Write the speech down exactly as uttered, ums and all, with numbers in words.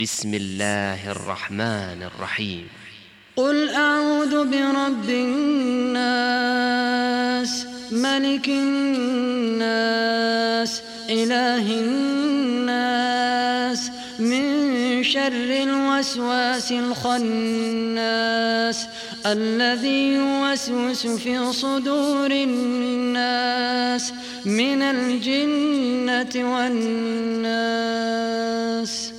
بسم الله الرحمن الرحيم. قل أعوذ برب الناس ملك الناس إله الناس من شر الوسواس الخناس الذي يوسوس في صدور الناس من الجنة والناس.